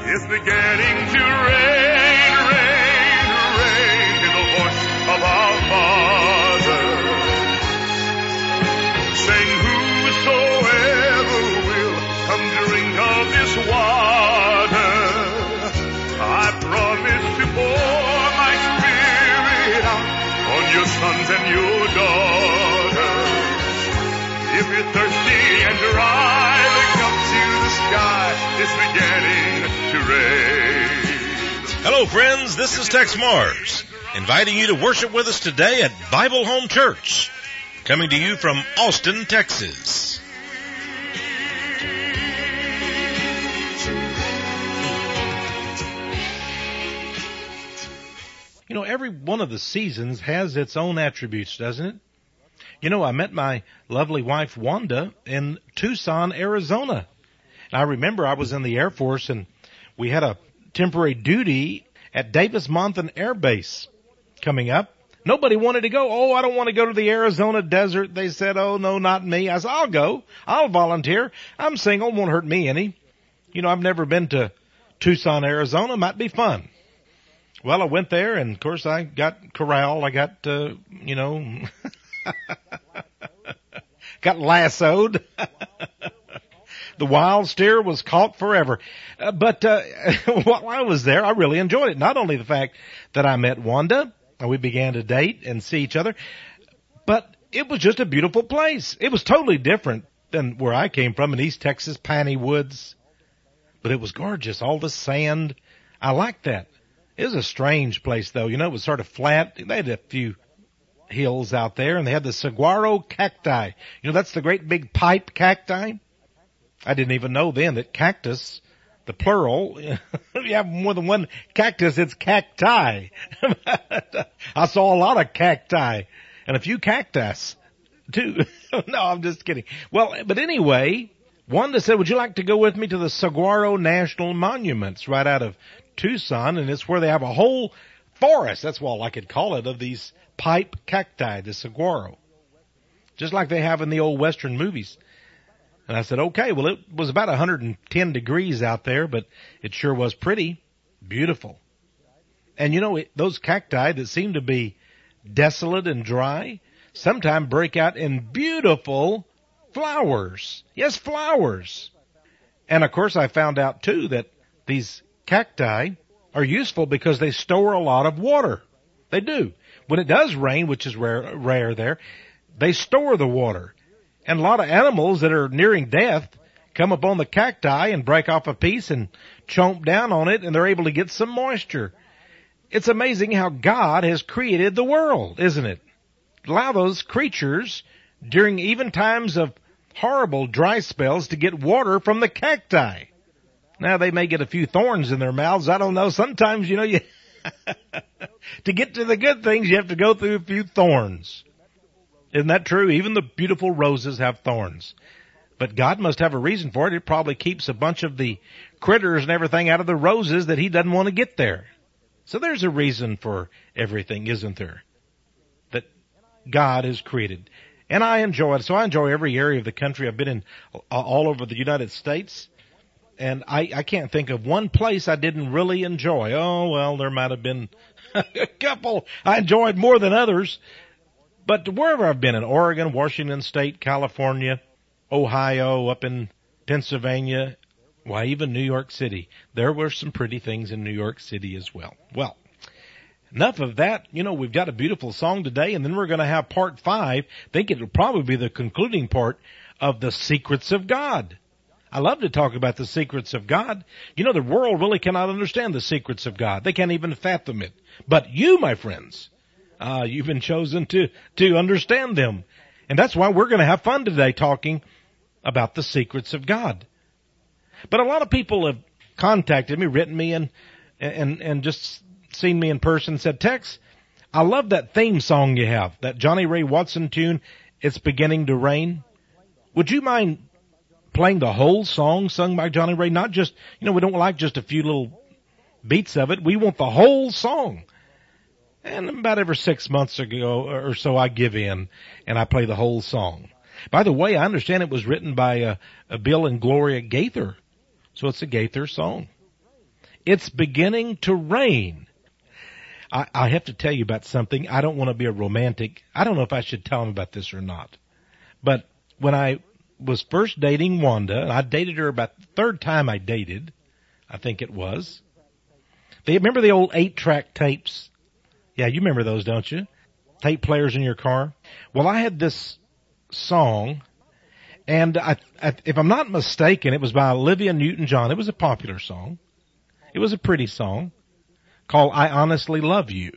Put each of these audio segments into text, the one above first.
It's beginning to rain, rain, rain, in the voice of our Father, saying, whosoever will come drink of this water, I promise to pour my Spirit out on your sons and your daughters. If you're thirsty and dry, look up to the sky. It's beginning to rain. Hello, friends. This is Tex Mars, inviting you to worship with us today at Bible Home Church, coming to you from Austin, Texas. You know, every one of the seasons has its own attributes, doesn't it? You know, I met my lovely wife, Wanda, in Tucson, Arizona. And I remember I was in the Air Force, and we had a temporary duty at Davis-Monthan Air Base coming up. Nobody wanted to go. Oh, I don't want to go to the Arizona desert. They said, oh, no, not me. I said, I'll go. I'll volunteer. I'm single. Won't hurt me any. You know, I've never been to Tucson, Arizona. Might be fun. Well, I went there, and, of course, I got corralled. I got, got lassoed. The wild steer was caught forever. But while I was there, I really enjoyed it. Not only the fact that I met Wanda, and we began to date and see each other, but it was just a beautiful place. It was totally different than where I came from in East Texas, Piney Woods. But it was gorgeous. All the sand. I liked that. It was a strange place, though. You know, it was sort of flat. They had a few hills out there, and they had the saguaro cacti. You know, that's the great big pipe cacti. I didn't even know then that cactus, the plural, you have more than one cactus, it's cacti. I saw a lot of cacti and a few cactus too. No, I'm just kidding. Well, but anyway, Wanda said, would you like to go with me to the Saguaro National Monuments right out of Tucson? And it's where they have a whole forest, that's all I could call it, of these pipe cacti, the saguaro. Just like they have in the old Western movies. And I said, okay, well, it was about 110 degrees out there, but it sure was pretty, beautiful. And you know, those cacti that seem to be desolate and dry sometimes break out in beautiful flowers. Yes, flowers. And of course, I found out too that these cacti are useful because they store a lot of water. They do. When it does rain, which is rare there, they store the water. And a lot of animals that are nearing death come upon the cacti and break off a piece and chomp down on it, and they're able to get some moisture. It's amazing how God has created the world, isn't it? Allow those creatures, during even times of horrible dry spells, to get water from the cacti. Now, they may get a few thorns in their mouths. I don't know. Sometimes, you know, to get to the good things, you have to go through a few thorns. Isn't that true? Even the beautiful roses have thorns. But God must have a reason for it. It probably keeps a bunch of the critters and everything out of the roses that he doesn't want to get there. So there's a reason for everything, isn't there? That God has created. And I enjoy it. So I enjoy every area of the country. I've been in all over the United States. And I can't think of one place I didn't really enjoy. Oh, well, there might have been a couple I enjoyed more than others. But wherever I've been, in Oregon, Washington State, California, Ohio, up in Pennsylvania, why, even New York City, there were some pretty things in New York City as well. Well, enough of that. You know, we've got a beautiful song today, and then we're going to have part 5. I think it'll probably be the concluding part of the secrets of God. I love to talk about the secrets of God. You know, the world really cannot understand the secrets of God. They can't even fathom it. But you, my friends, you've been chosen to understand them. And that's why we're going to have fun today talking about the secrets of God. But a lot of people have contacted me, written me, and just seen me in person and said, Tex, I love that theme song you have, that Johnny Ray Watson tune, It's Beginning to Rain. Would you mind playing the whole song sung by Johnny Ray? Not just, you know, we don't like just a few little beats of it. We want the whole song. And about every 6 months ago or so, I give in and I play the whole song. By the way, I understand it was written by Bill and Gloria Gaither. So it's a Gaither song. It's beginning to rain. I have to tell you about something. I don't want to be a romantic. I don't know if I should tell him about this or not. But when I was first dating Wanda, and I dated her about the third time I dated, I think it was. Remember the old 8-track tapes? Yeah, you remember those, don't you? Tape players in your car. Well, I had this song, and if I'm not mistaken, it was by Olivia Newton-John. It was a popular song. It was a pretty song called I Honestly Love You.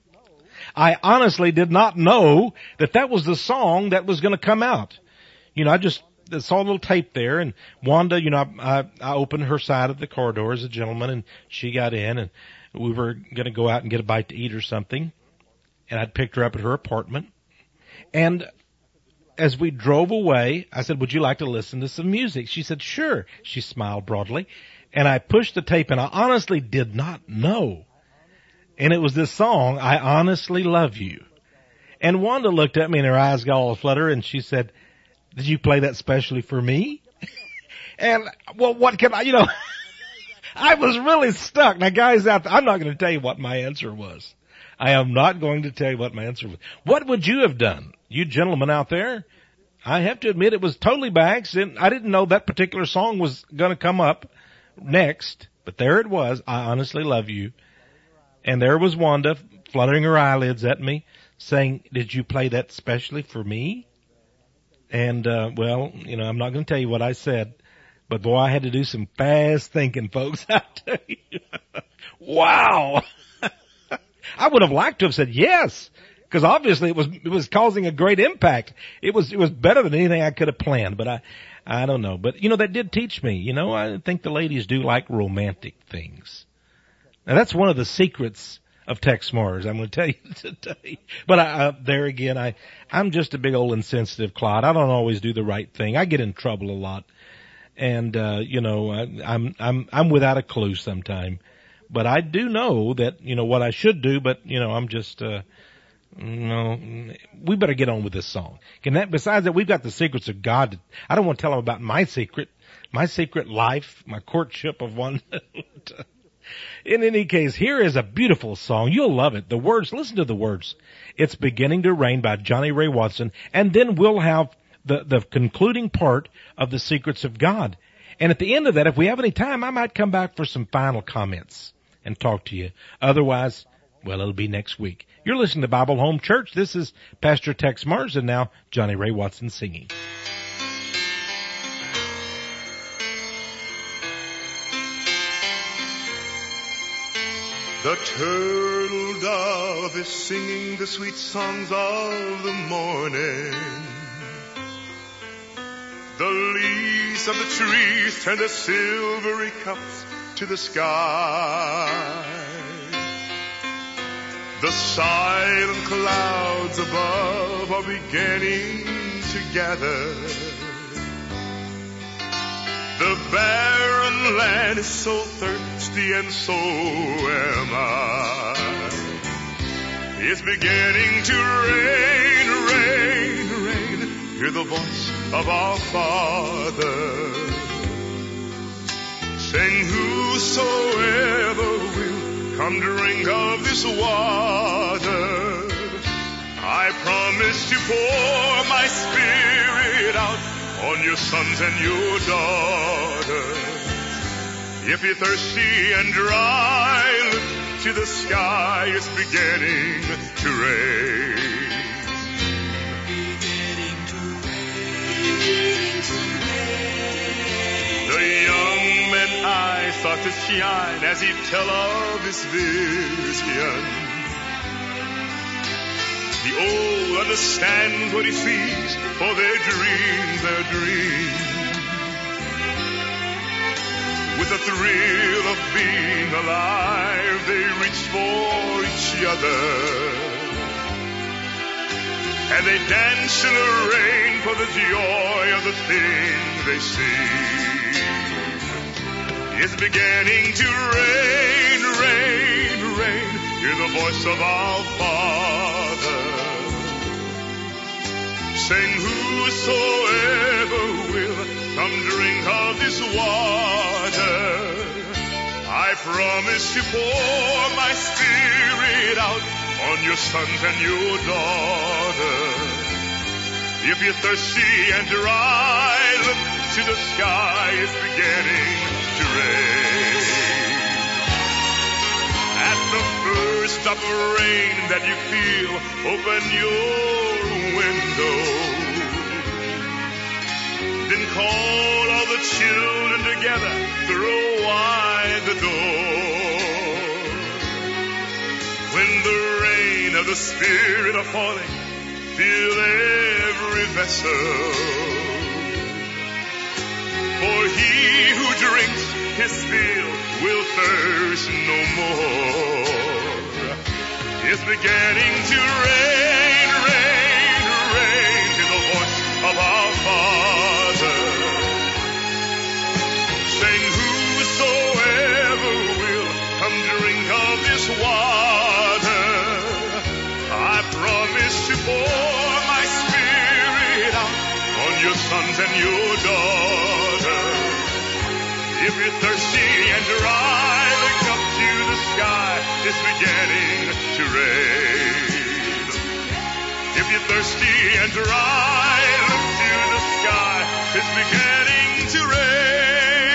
I honestly did not know that was the song that was going to come out. You know, I just saw a little tape there, and Wanda, you know, I opened her side of the car door as a gentleman, and she got in, and we were going to go out and get a bite to eat or something, and I'd picked her up at her apartment. And as we drove away, I said, would you like to listen to some music? She said, sure. She smiled broadly, and I pushed the tape, and I honestly did not know. And it was this song, I Honestly Love You. And Wanda looked at me, and her eyes got all aflutter, and she said, did you play that specially for me? And, well, what can I, you know, I was really stuck. Now, guys out there, I'm not going to tell you what my answer was. I am not going to tell you what my answer was. What would you have done? You gentlemen out there, I have to admit it was totally by accident. I didn't know that particular song was going to come up next, but there it was, I Honestly Love You. And there was Wanda fluttering her eyelids at me, saying, did you play that specially for me? And, well, you know, I'm not going to tell you what I said, but boy, I had to do some fast thinking, folks. I tell you. Wow. I would have liked to have said yes, because obviously it was causing a great impact. It was better than anything I could have planned, but I don't know. But, you know, that did teach me, you know, I think the ladies do like romantic things. Now, that's one of the secrets of Tex Mars, I'm going to tell you today. But there again, I'm just a big old insensitive clod. I don't always do the right thing. I get in trouble a lot. And, you know, I'm without a clue sometime. But I do know that, you know, what I should do, but, you know, I'm just, no, we better get on with this song. Besides that, we've got the secrets of God. I don't want to tell them about my secret life, my courtship of one. In any case, here is a beautiful song. You'll love it. The words, listen to the words. It's Beginning to Rain by Johnny Ray Watson. And then we'll have the concluding part of the Secrets of God. And at the end of that, if we have any time, I might come back for some final comments and talk to you. Otherwise, well, it'll be next week. You're listening to Bible Home Church. This is Pastor Tex Mars, and now Johnny Ray Watson singing. The turtle dove is singing the sweet songs of the morning. The leaves of the trees turn their silvery cups to the sky. The silent clouds above are beginning to gather. The barren land is so thirsty, and so am I. It's beginning to rain, rain, rain. Hear the voice of our Father. Saying, whosoever will come drink of this water, I promise to pour my Spirit out on your sons and your daughters. If you're thirsty and dry, look to the sky, it's beginning to rain. Beginning to rain. The young man's eyes start to shine as he tell of his vision. The old understand what he sees, for their dreams. With the thrill of being alive, they reach for each other. And they dance in the rain for the joy of the thing they see. It's beginning to rain, rain, rain. Hear the voice of our Father. Saying, whosoever will come drink of this water, I I promise to pour my Spirit out on your sons and your daughters. If you're thirsty and dry, look to the sky, it's beginning to rain. At the first drop of rain that you feel, open your window. Then call all the children together, throw wide the door. When the rain of the Spirit are falling, fill every vessel. For he who drinks his fill will thirst no more. It's beginning to rain, rain, rain, to the voice of our Father. Saying, whosoever will come drink of this water, I promise to pour my Spirit out on your sons and your daughters. If you're thirsty and dry, look up to the sky, it's beginning to rain. If you're thirsty and dry, look to the sky, it's beginning to rain.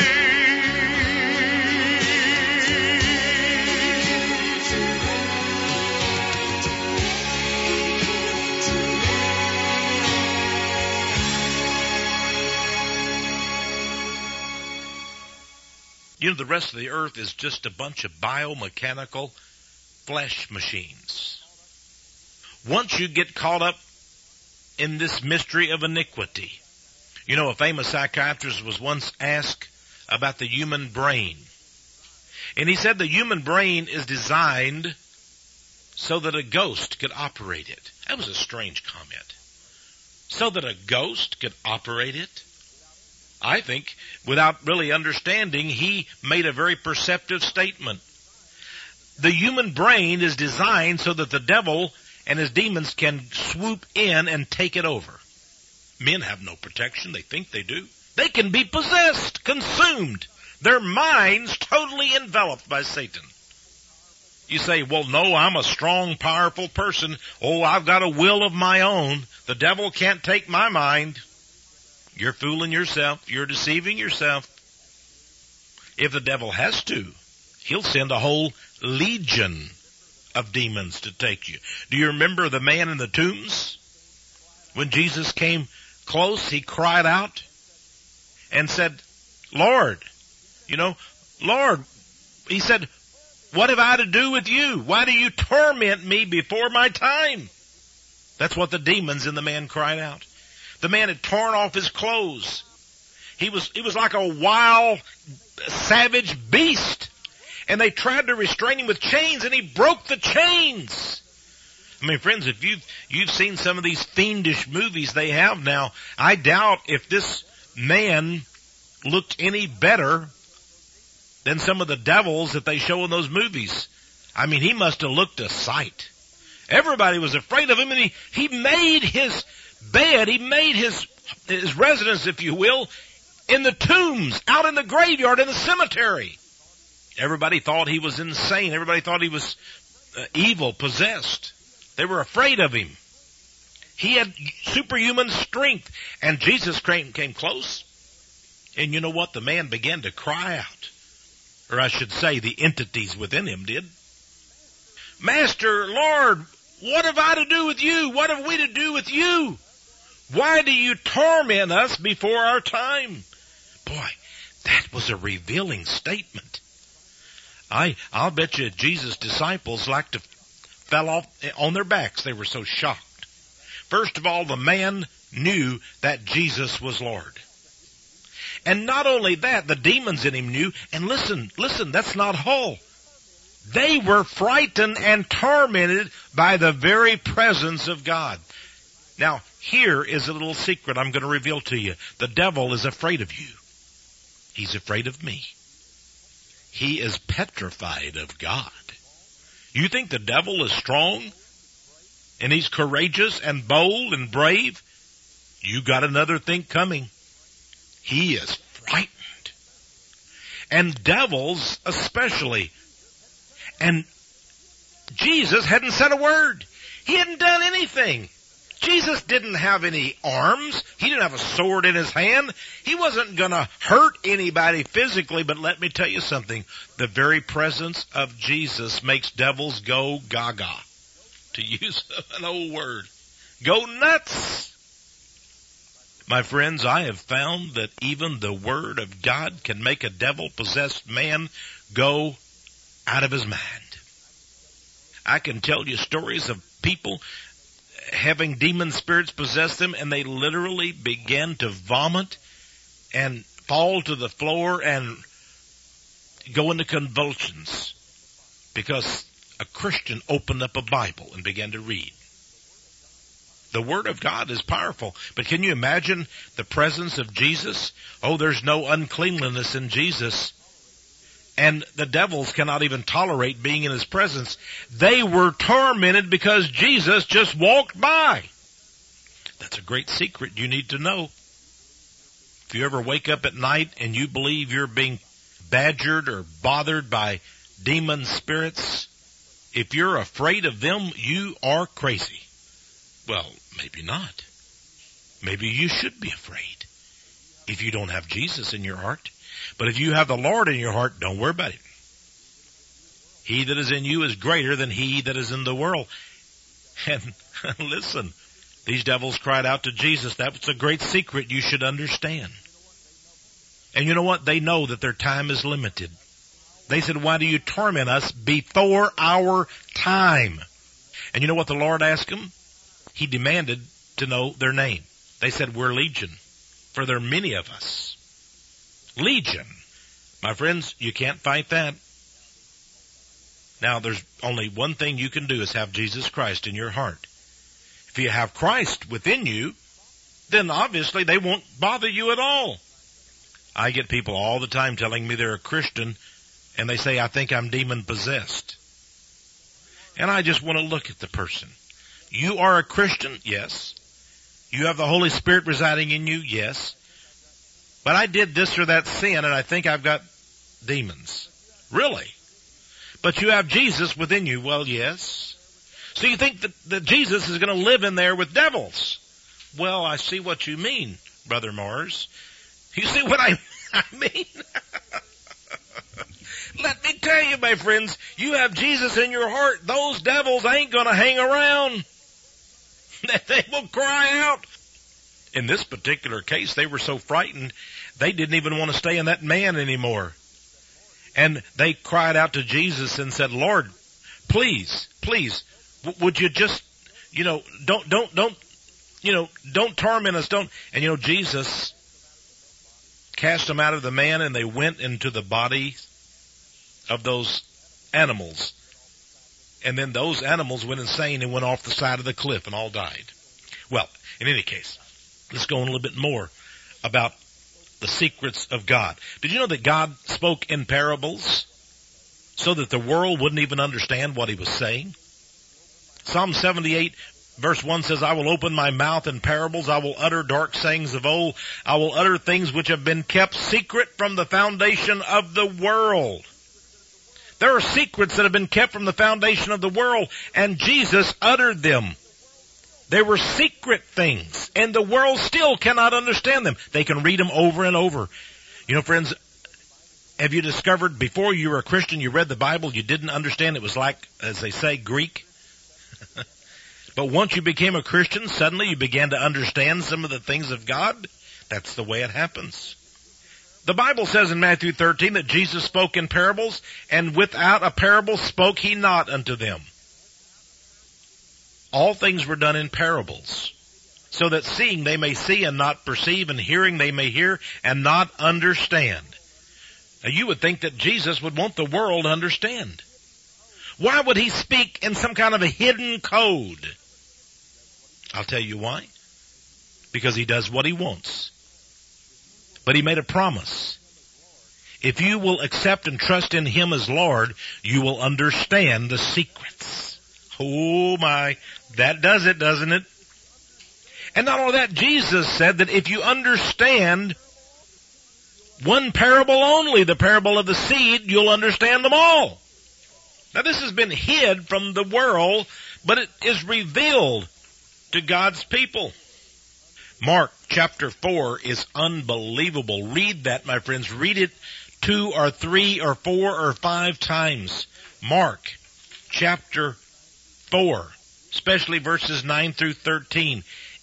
You know, the rest of the earth is just a bunch of biomechanical flesh machines. Once you get caught up in this mystery of iniquity, you know, a famous psychiatrist was once asked about the human brain. And he said the human brain is designed so that a ghost could operate it. That was a strange comment. So that a ghost could operate it? I think, without really understanding, he made a very perceptive statement. The human brain is designed so that the devil and his demons can swoop in and take it over. Men have no protection. They think they do. They can be possessed, consumed. Their minds totally enveloped by Satan. You say, well, no, I'm a strong, powerful person. Oh, I've got a will of my own. The devil can't take my mind. You're fooling yourself. You're deceiving yourself. If the devil has to, he'll send a whole legion of demons to take you. Do you remember the man in the tombs? When Jesus came close, he cried out and said, Lord, Lord, he said, what have I to do with you? Why do you torment me before my time? That's what the demons in the man cried out. The man had torn off his clothes. He was like a wild, savage beast. And they tried to restrain him with chains, and he broke the chains. I mean, friends, if you've seen some of these fiendish movies they have now, I doubt if this man looked any better than some of the devils that they show in those movies. I mean, he must have looked a sight. Everybody was afraid of him, and he made his bed, he made his residence, if you will, in the tombs, out in the graveyard, in the cemetery. Everybody thought he was insane. Everybody thought he was evil, possessed. They were afraid of him. He had superhuman strength. And Jesus came close. And you know what? The man began to cry out. Or I should say, the entities within him did. Master, Lord, what have I to do with you? What have we to do with you? Why do you torment us before our time? Boy, that was a revealing statement. I'll bet you Jesus' disciples fell off on their backs. They were so shocked. First of all, the man knew that Jesus was Lord. And not only that, the demons in him knew, and listen, that's not all. They were frightened and tormented by the very presence of God. Now, here is a little secret I'm going to reveal to you. The devil is afraid of you. He's afraid of me. He is petrified of God. You think the devil is strong and he's courageous and bold and brave? You got another thing coming. He is frightened. and devils especially. And Jesus hadn't said a word. He hadn't done anything. Jesus didn't have any arms. He didn't have a sword in his hand. He wasn't going to hurt anybody physically, but let me tell you something. The very presence of Jesus makes devils go gaga, to use an old word. Go nuts. My friends, I have found that even the Word of God can make a devil-possessed man go out of his mind. I can tell you stories of people having demon spirits possess them, and they literally began to vomit and fall to the floor and go into convulsions because a Christian opened up a Bible and began to read. The Word of God is powerful, but can you imagine the presence of Jesus? Oh, there's no uncleanliness in Jesus. And the devils cannot even tolerate being in His presence. They were tormented because Jesus just walked by. That's a great secret you need to know. If you ever wake up at night and you believe you're being badgered or bothered by demon spirits, if you're afraid of them, you are crazy. Well, maybe not. Maybe you should be afraid if you don't have Jesus in your heart. But if you have the Lord in your heart, don't worry about it. He that is in you is greater than he that is in the world. And listen, these devils cried out to Jesus. That was a great secret you should understand. And you know what? They know that their time is limited. They said, why do you torment us before our time? And you know what the Lord asked them? He demanded to know their name. They said, we're legion, for there are many of us. Legion. My friends, you can't fight that. Now, there's only one thing you can do is have Jesus Christ in your heart. If you have Christ within you, then obviously they won't bother you at all. I get people all the time telling me they're a Christian, and they say, I think I'm demon-possessed. And I just want to look at the person. You are a Christian? Yes. You have the Holy Spirit residing in you? Yes. But I did this or that sin, and I think I've got demons. Really? But you have Jesus within you? Well, yes. So you think that Jesus is going to live in there with devils? Well, I see what you mean, Brother Mars. You see what I mean? Let me tell you, my friends, you have Jesus in your heart. Those devils ain't going to hang around. They will cry out. In this particular case, they were so frightened, they didn't even want to stay in that man anymore. And they cried out to Jesus and said, Lord, please, would you just, don't torment us, And Jesus cast them out of the man, and they went into the body of those animals. And then those animals went insane and went off the side of the cliff and all died. Well, in any case, let's go on a little bit more about the secrets of God. Did you know that God spoke in parables so that the world wouldn't even understand what He was saying? Psalm 78 verse 1 says, I will open my mouth in parables. I will utter dark sayings of old. I will utter things which have been kept secret from the foundation of the world. There are secrets that have been kept from the foundation of the world, and Jesus uttered them. They were secret things, and the world still cannot understand them. They can read them over and over. Friends, have you discovered before you were a Christian, you read the Bible, you didn't understand it was like, as they say, Greek? But once you became a Christian, suddenly you began to understand some of the things of God. That's the way it happens. The Bible says in Matthew 13 that Jesus spoke in parables, and without a parable spoke He not unto them. All things were done in parables, so that seeing they may see and not perceive, and hearing they may hear and not understand. Now you would think that Jesus would want the world to understand. Why would He speak in some kind of a hidden code? I'll tell you why. Because He does what He wants. But He made a promise. If you will accept and trust in Him as Lord, you will understand the secrets. Oh my, that does it, doesn't it? And not only that, Jesus said that if you understand one parable only, the parable of the seed, you'll understand them all. Now this has been hid from the world, but it is revealed to God's people. Mark chapter 4 is unbelievable. Read that, my friends. Read it 2 or 3 or 4 or 5 times. Mark chapter 4, especially verses 9 through 13.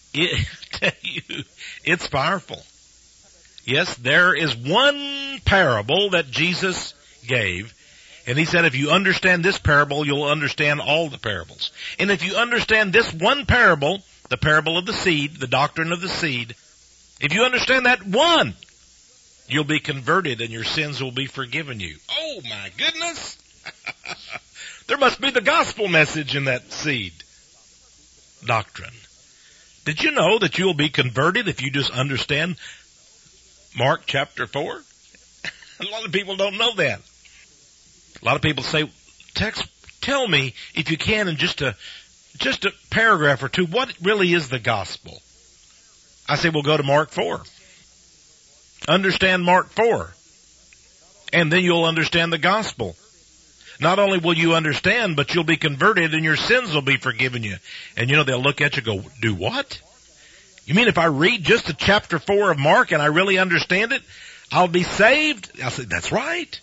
It's powerful. Yes, there is one parable that Jesus gave, and he said if you understand this parable, you'll understand all the parables. And if you understand this one parable, the parable of the seed, the doctrine of the seed, if you understand that one, you'll be converted and your sins will be forgiven you. Oh my goodness! There must be the gospel message in that seed doctrine. Did you know that you'll be converted if you just understand Mark chapter 4? A lot of people don't know that. A lot of people say, Tex, tell me, if you can, in just a paragraph or two, what really is the gospel? I say, well, go to Mark 4. Understand Mark 4. And then you'll understand the gospel. Not only will you understand, but you'll be converted and your sins will be forgiven you. And you know, they'll look at you and go, do what? You mean if I read just the chapter 4 of Mark and I really understand it, I'll be saved? I'll say, that's right.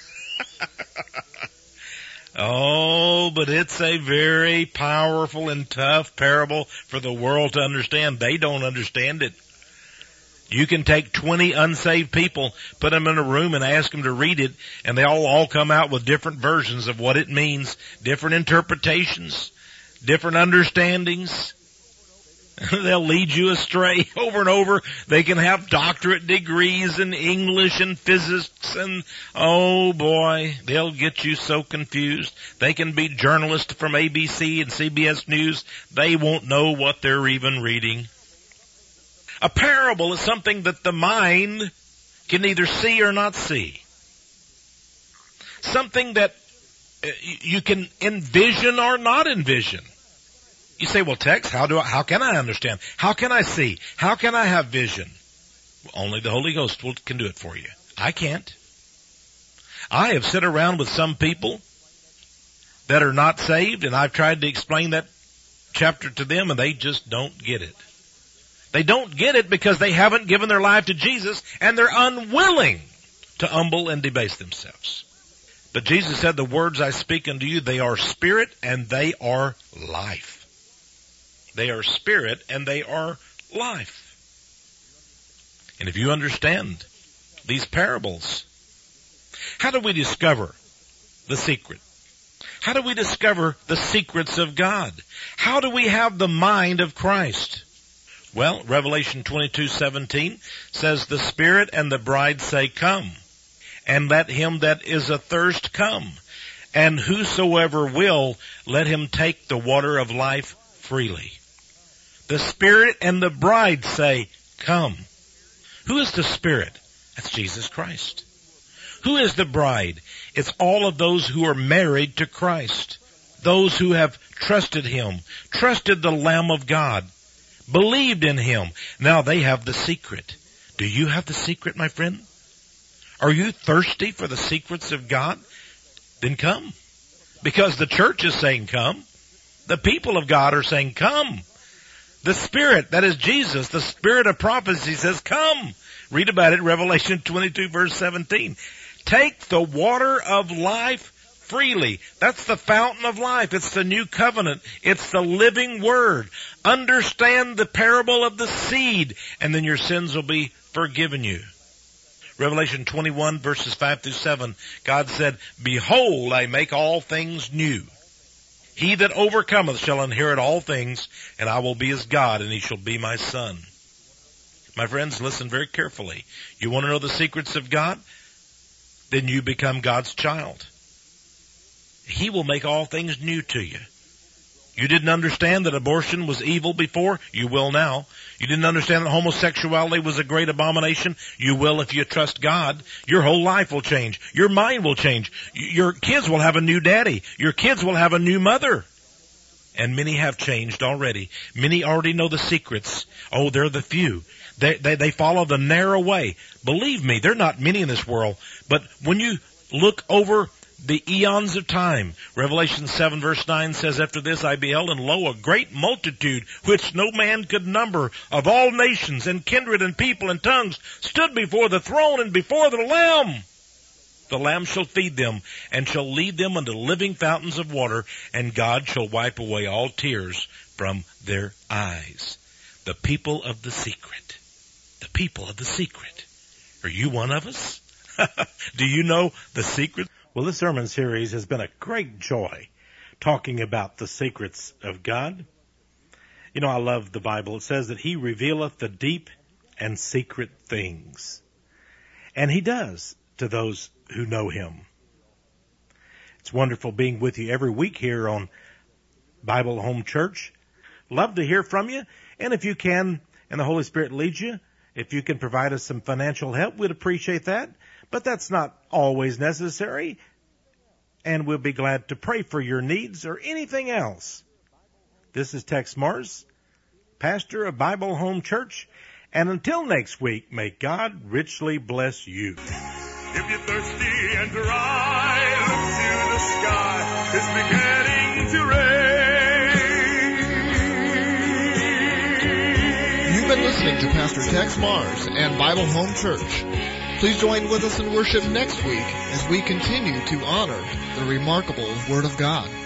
Oh, but it's a very powerful and tough parable for the world to understand. They don't understand it. You can take 20 unsaved people, put them in a room and ask them to read it, and they'll all come out with different versions of what it means, different interpretations, different understandings. They'll lead you astray over and over. They can have doctorate degrees in English and physics, and oh boy, they'll get you so confused. They can be journalists from ABC and CBS News. They won't know what they're even reading. A parable is something that the mind can neither see or not see. Something that you can envision or not envision. You say, well, Tex, how can I understand? How can I see? How can I have vision? Well, only the Holy Ghost can do it for you. I can't. I have sat around with some people that are not saved, and I've tried to explain that chapter to them, and they just don't get it. They don't get it because they haven't given their life to Jesus, and they're unwilling to humble and debase themselves. But Jesus said, the words I speak unto you, they are spirit and they are life. They are spirit and they are life. And if you understand these parables, how do we discover the secret? How do we discover the secrets of God? How do we have the mind of Christ? Well, Revelation 22:17 says, the Spirit and the bride say, come, and let him that is athirst come, and whosoever will, let him take the water of life freely. The Spirit and the bride say, come. Who is the Spirit? That's Jesus Christ. Who is the bride? It's all of those who are married to Christ. Those who have trusted Him, trusted the Lamb of God, believed in Him. Now they have the secret. Do you have the secret, my friend? Are you thirsty for the secrets of God? Then come. Because the church is saying come. The people of God are saying come. The Spirit, that is Jesus, the Spirit of prophecy says come. Read about it, Revelation 22 verse 17. Take the water of life freely. That's the fountain of life. It's the new covenant. It's the living word. Understand the parable of the seed, and then your sins will be forgiven you. Revelation 21 verses 5 through 7, God said, behold, I make all things new. He that overcometh shall inherit all things, and I will be his God, and he shall be my son. My friends, listen very carefully. You want to know the secrets of God? Then you become God's child. He will make all things new to you. You didn't understand that abortion was evil before? You will now. You didn't understand that homosexuality was a great abomination? You will if you trust God. Your whole life will change. Your mind will change. Your kids will have a new daddy. Your kids will have a new mother. And many have changed already. Many already know the secrets. Oh, they're the few. They follow the narrow way. Believe me, there are not many in this world, but when you look over the eons of time, Revelation 7 verse 9 says, after this I beheld, and lo, a great multitude, which no man could number, of all nations and kindred and people and tongues, stood before the throne and before the Lamb. The Lamb shall feed them, and shall lead them unto living fountains of water, and God shall wipe away all tears from their eyes. The people of the secret. The people of the secret. Are you one of us? Do you know the secret? Well, this sermon series has been a great joy, talking about the secrets of God. You know, I love the Bible. It says that He revealeth the deep and secret things. And He does to those who know Him. It's wonderful being with you every week here on Bible Home Church. Love to hear from you. And if you can, and the Holy Spirit leads you, if you can provide us some financial help, we'd appreciate that. But that's not always necessary. And we'll be glad to pray for your needs or anything else. This is Tex Mars, pastor of Bible Home Church. And until next week, may God richly bless you. If you're thirsty and dry, look to the sky. It's beginning to rain. You've been listening to Pastor Tex Mars and Bible Home Church. Please join with us in worship next week as we continue to honor the remarkable Word of God.